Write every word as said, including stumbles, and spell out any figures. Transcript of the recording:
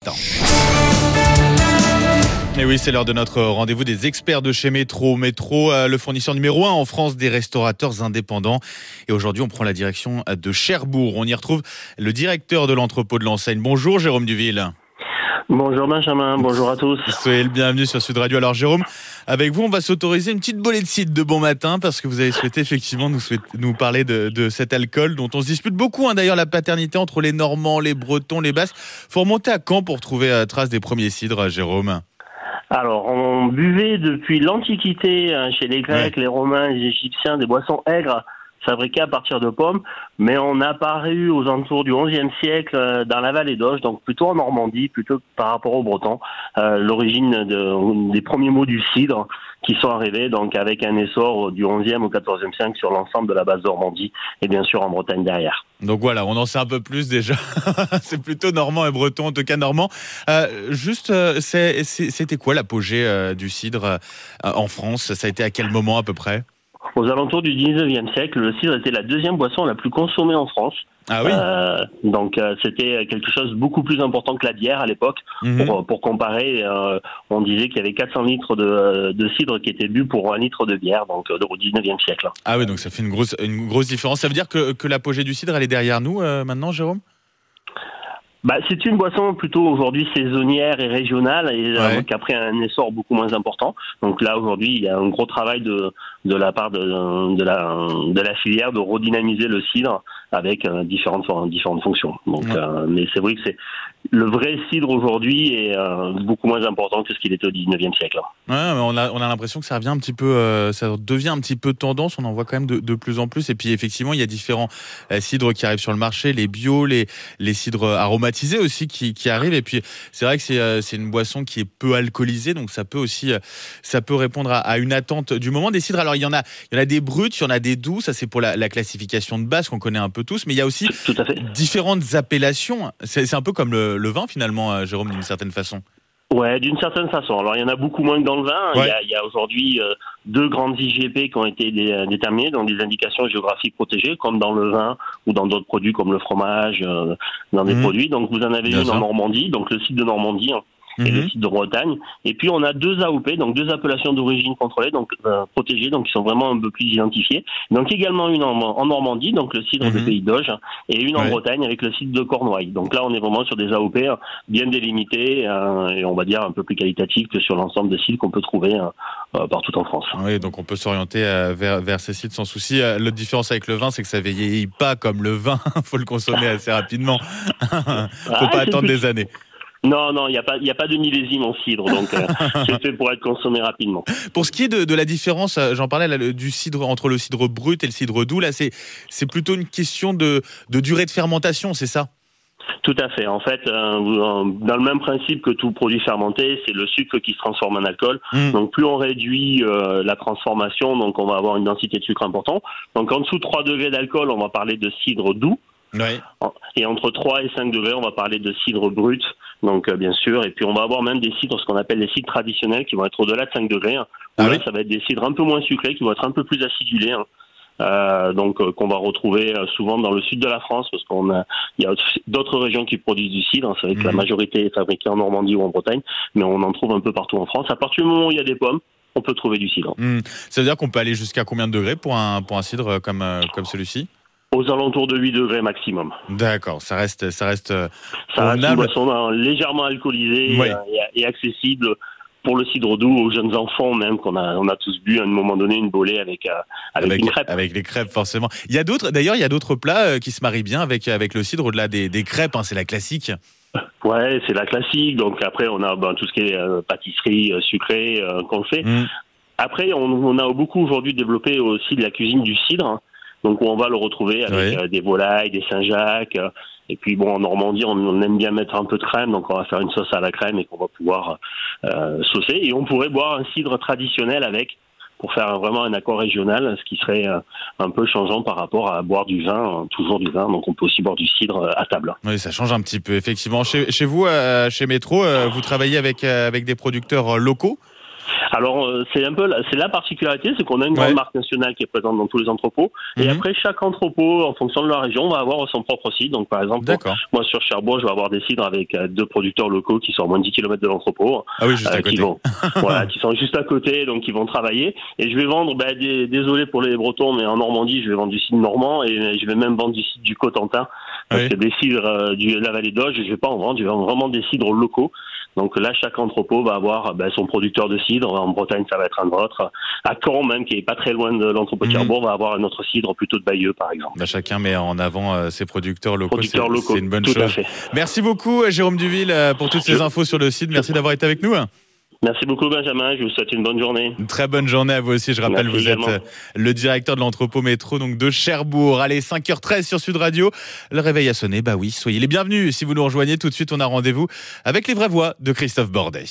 Attends. Et oui, c'est l'heure de notre rendez-vous des experts de chez Métro. Métro, euh, le fournisseur numéro un en France des restaurateurs indépendants. Et aujourd'hui, on prend la direction de Cherbourg. On y retrouve le directeur de l'entrepôt de l'enseigne. Bonjour Jérôme Duville. Bonjour Benjamin, bonjour à tous. Soyez le bienvenu sur Sud Radio. Alors Jérôme, avec vous, on va s'autoriser une petite bolée de cidre de bon matin parce que vous avez souhaité effectivement nous, souhaiter, nous parler de, de cet alcool dont on se dispute beaucoup. Hein, d'ailleurs, la paternité entre les Normands, les Bretons, les Basques. Faut remonter à quand pour trouver la trace des premiers cidres, Jérôme ? Alors, on buvait depuis l'Antiquité chez les Grecs, ouais. les Romains, les Égyptiens, des boissons aigres fabriquées à partir de pommes, mais on a apparu aux alentours du onzième siècle dans la vallée d'Auge, donc plutôt en Normandie, plutôt par rapport aux Bretons, euh, l'origine de, des premiers mots du cidre qui sont arrivés, donc avec un essor du onzième au quatorzième siècle sur l'ensemble de la base Normandie et bien sûr en Bretagne derrière. Donc voilà, on en sait un peu plus déjà. C'est plutôt normand et breton, en tout cas normand. Euh, juste, euh, c'est, c'est, c'était quoi l'apogée euh, du cidre euh, en France ? Ça a été à quel moment à peu près ? Aux alentours du dix-neuvième siècle, le cidre était la deuxième boisson la plus consommée en France. Ah oui. Euh, donc euh, c'était quelque chose de beaucoup plus important que la bière à l'époque. Mmh. Pour, pour comparer, euh, on disait qu'il y avait quatre cents litres de, de cidre qui étaient bu pour un litre de bière, donc euh, au dix-neuvième siècle. Ah oui, donc ça fait une grosse, une grosse différence. Ça veut dire que, que l'apogée du cidre, elle est derrière nous euh, maintenant, Jérôme ? Bah, c'est une boisson plutôt aujourd'hui saisonnière et régionale et ouais. euh, qui a pris un essor beaucoup moins important. Donc là aujourd'hui il y a un gros travail de de la part de de la de la filière de redynamiser le cidre avec euh, différentes différentes fonctions. Donc ouais. euh, mais c'est vrai que c'est le vrai cidre aujourd'hui est euh, beaucoup moins important que ce qu'il était au dix-neuvième siècle. Ouais, mais on a on a l'impression que ça revient un petit peu, euh, ça devient un petit peu tendance. On en voit quand même de, de plus en plus. Et puis effectivement, il y a différents euh, cidres qui arrivent sur le marché, les bio, les les cidres aromatisés aussi qui qui arrivent. Et puis c'est vrai que c'est euh, c'est une boisson qui est peu alcoolisée, donc ça peut aussi euh, ça peut répondre à, à une attente du moment des cidres. Alors il y en a il y en a des bruts, il y en a des doux. Ça c'est pour la, la classification de base qu'on connaît un peu tous. Mais il y a aussi tout à fait. différentes appellations. C'est, c'est un peu comme le, le vin finalement, Jérôme, d'une certaine façon. Ouais, d'une certaine façon. Alors, il y en a beaucoup moins que dans le vin. Ouais. Il y a, il y a aujourd'hui euh, deux grandes I G P qui ont été dé- déterminées, donc des indications géographiques protégées, comme dans le vin ou dans d'autres produits comme le fromage, euh, dans des mmh. produits. Donc, vous en avez Bien une sûr. en Normandie, donc le site de Normandie, hein, et mmh. le site de Bretagne. Et puis, on a deux A O P, donc deux appellations d'origine contrôlée, donc euh, protégées, donc qui sont vraiment un peu plus identifiées. Donc, également une en, en Normandie, donc le cidre mmh. de Pays d'Auge, et une en ouais. Bretagne avec le cidre de Cornouailles. Donc là, on est vraiment sur des A O P bien délimités euh, et on va dire un peu plus qualitatifs que sur l'ensemble des cidres qu'on peut trouver euh, partout en France. Oui, donc on peut s'orienter euh, vers, vers ces cidres sans souci. Euh, l'autre différence avec le vin, c'est que ça vieillit pas comme le vin. Il faut le consommer assez rapidement. Il ne faut ah, pas attendre plus... des années. Non, non, il n'y a pas, il y a pas de millésime en cidre, donc euh, c'est fait pour être consommé rapidement. Pour ce qui est de, de la différence, j'en parlais là, du cidre entre le cidre brut et le cidre doux. Là, c'est, c'est plutôt une question de, de durée de fermentation, c'est ça ? Tout à fait. En fait, euh, dans le même principe que tout produit fermenté, c'est le sucre qui se transforme en alcool. Mmh. Donc, plus on réduit euh, la transformation, donc on va avoir une densité de sucre importante. Donc, en dessous de trois degrés d'alcool, on va parler de cidre doux. Ouais. Et entre trois et cinq degrés, on va parler de cidre brut, donc euh, bien sûr. Et puis on va avoir même des cidres, ce qu'on appelle les cidres traditionnels, qui vont être au-delà de cinq degrés. Hein. Ah là, oui. Ça va être des cidres un peu moins sucrés, qui vont être un peu plus acidulés. Hein. Euh, donc euh, qu'on va retrouver euh, souvent dans le sud de la France, parce qu'on a, il y a d'autres régions qui produisent du cidre. Hein. C'est vrai que mmh. la majorité est fabriquée en Normandie ou en Bretagne, mais on en trouve un peu partout en France. À partir du moment où il y a des pommes, on peut trouver du cidre. Mmh. Ça veut dire qu'on peut aller jusqu'à combien de degrés pour un pour un cidre comme euh, comme celui-ci ? Aux alentours de huit degrés maximum. D'accord, ça reste, ça reste. Ça reste une boisson légèrement alcoolisée oui. et, et accessible pour le cidre doux aux jeunes enfants même qu'on a, on a tous bu à un moment donné une bolée avec avec, avec une crêpe. Avec les crêpes forcément. Il y a d'autres, d'ailleurs, il y a d'autres plats qui se marient bien avec avec le cidre au-delà des, des crêpes. Hein, c'est la classique. Ouais, c'est la classique. Donc après, on a ben, tout ce qui est euh, pâtisserie euh, sucrée euh, qu'on fait. Mmh. Après, on, on a beaucoup aujourd'hui développé aussi de la cuisine du cidre. Hein. Donc on va le retrouver avec oui. euh, des volailles, des Saint-Jacques. Euh, et puis bon, en Normandie, on, on aime bien mettre un peu de crème, donc on va faire une sauce à la crème et qu'on va pouvoir euh, saucer. Et on pourrait boire un cidre traditionnel avec, pour faire vraiment un accord régional, ce qui serait euh, un peu changeant par rapport à boire du vin, hein, toujours du vin. Donc on peut aussi boire du cidre euh, à table. Oui, ça change un petit peu, effectivement. Chez, chez vous, euh, chez Métro, euh, vous travaillez avec, euh, avec des producteurs locaux ? Alors euh, c'est un peu la, c'est la particularité, c'est qu'on a une grande Ouais. marque nationale qui est présente dans tous les entrepôts. Et Mhm. après chaque entrepôt, en fonction de la région, va avoir son propre cidre. Donc par exemple, D'accord. moi sur Cherbourg, je vais avoir des cidres avec euh, deux producteurs locaux qui sont à moins de dix kilomètres de l'entrepôt, Ah oui, juste à euh, côté. qui vont, voilà, qui sont juste à côté, donc qui vont travailler. Et je vais vendre, ben, des, désolé pour les Bretons, mais en Normandie, je vais vendre du cidre normand et je vais même vendre du cidre du Cotentin, parce Oui. que des cidres euh, du, de la vallée d'Auge, je vais pas en vendre, je vais vendre vraiment des cidres locaux. Donc là, chaque entrepôt va avoir ben, son producteur de cidre. En Bretagne, ça va être un autre. À Caen, même, qui est pas très loin de l'entrepôt de Mhm. Cherbourg, va avoir un autre cidre plutôt de Bayeux, par exemple. Bah, chacun met en avant euh, ses producteurs locaux, Producteurs c'est, locaux, c'est une bonne tout à chose. fait. Merci beaucoup, euh, Jérôme Duville, euh, pour toutes ces Je- infos sur le site. Merci d'avoir été avec nous. Merci beaucoup, Benjamin. Je vous souhaite une bonne journée. Une très bonne journée à vous aussi. Je rappelle, Merci vous êtes également. euh, le directeur de l'entrepôt métro donc de Cherbourg. Allez, cinq heures treize sur Sud Radio. Le réveil a sonné. Bah oui, soyez les bienvenus. Si vous nous rejoignez tout de suite, on a rendez-vous avec les vraies voix de Christophe Bordet.